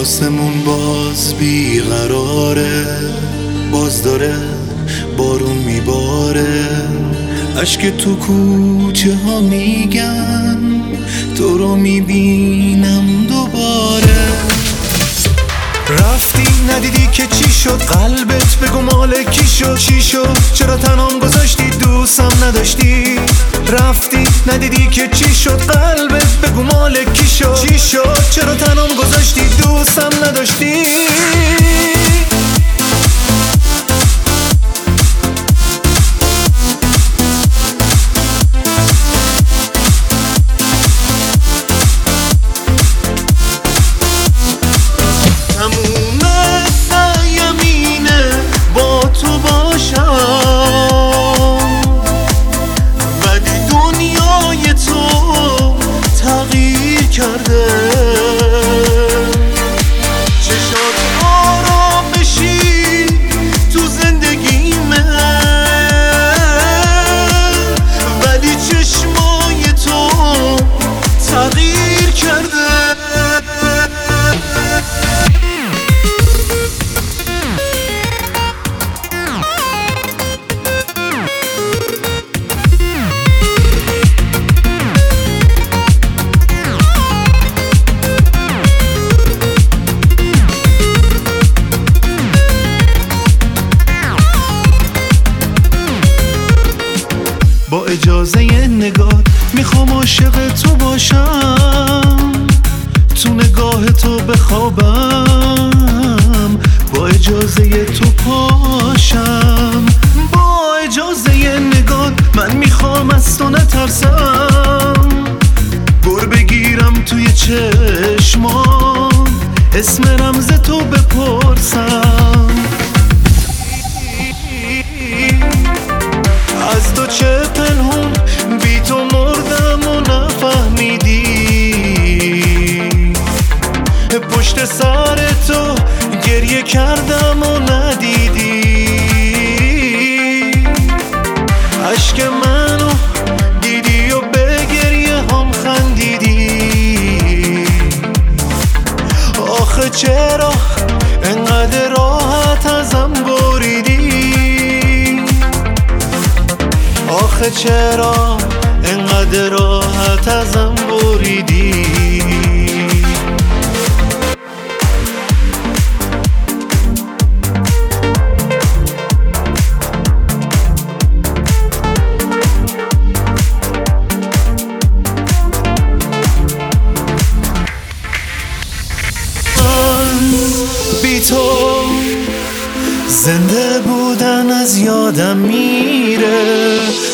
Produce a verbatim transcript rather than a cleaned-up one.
آسمون باز بیقراره، باز داره بارون میباره، اشک تو کوچه ها میگن تو رو میبینم دوباره. رفتی ندیدی که چی شد، قلبت بگو مال کی شد، چی شد چرا تنام گذاشتی، دوستم نداشتی. رفتی ندیدی که چی شد، قلبت بگو مال کی شد، چی شد چرا تنام گذاشتی، دوستم نداشتی. کرده چشات آرامشی تو زندگیمه، ولی چشمای تو تغییر کرده. با اجازه یه نگاه میخوام عاشق تو باشم، تو نگاه تو بخوابم، با اجازه تو پاشم. با اجازه یه نگاه من میخوام از تو نترسم، گر بگیرم توی چشمان، اسم رمز تو بپرسم. از تو چه پنهون بی تو مردم و نفهمیدی، پشت سر تو گریه کردم و ندیدی، عشق منو دیدی و به گریه هم خندیدی. آخه چرا انقدر راحت ازم بریدی، آخه چرا انقدر راحت ازم بریدی. من بی تو زنده بودن از یادم میره،